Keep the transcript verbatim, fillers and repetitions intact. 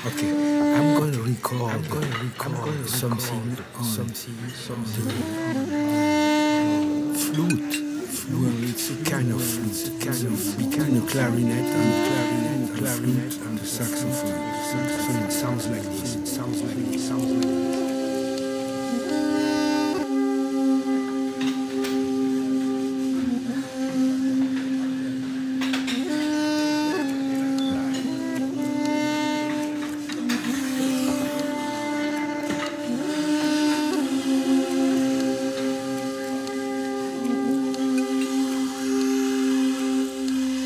Okay, I'm gonna record. I'm gonna record something on something, something flute. Well, it's a kind of flute, kind of between a clarinet and a clarinet, clarinet and a saxophone. The saxophone. It sounds like this. It sounds like